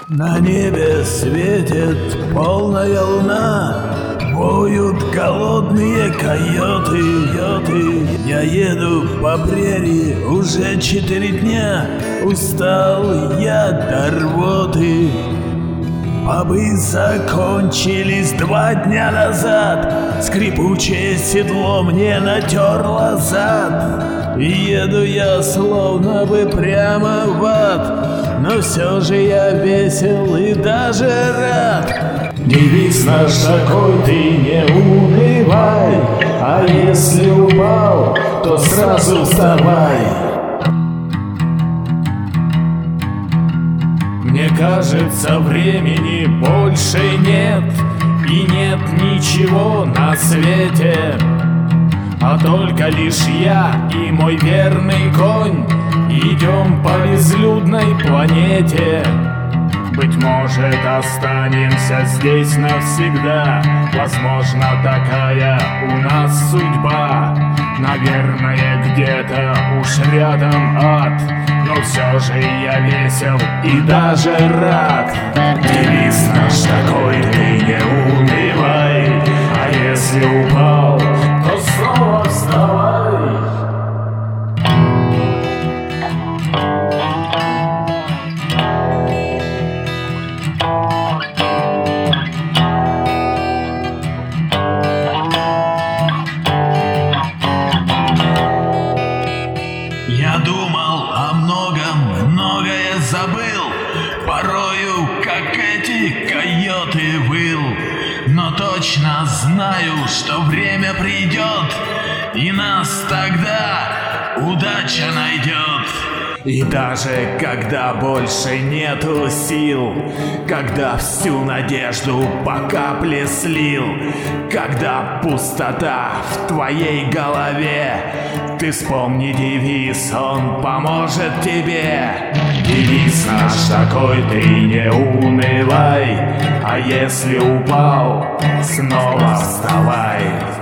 На небе светит полная луна, воют голодные койоты. Я еду по прерии уже 4 дня, устал я до рвоты. Бобы закончились 2 дня назад, скрипучее седло мне натерло зад. И еду я словно бы прямо в ад, но все же я весел и даже рад. Девиз наш такой: ты не унывай, а если упал, то сразу вставай. Мне кажется, времени больше нет, и нет ничего на свете, а только лишь я и мой верный конь идем по безлюдной планете. Быть может, останемся здесь навсегда, возможно, такая у нас судьба. Наверное, где-то уж рядом ад, но все же я весел и даже рад. Девиз наш такой: ты не унывай, а если упал, то снова вставай. Я думал о многом, многое забыл, порою, как эти койоты выл. Но точно знаю, что время придет, и нас тогда удача найдет. И даже когда больше нету сил, когда всю надежду по капле слил, когда пустота в твоей голове, ты вспомни девиз, он поможет тебе. Девиз наш такой: ты не унывай, а если упал, снова вставай.